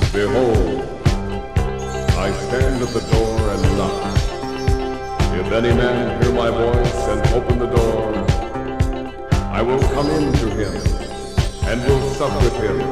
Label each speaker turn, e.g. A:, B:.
A: Behold, I stand at the door and knock. If any man hear my voice and open the door, I will come in to him and will sup with him,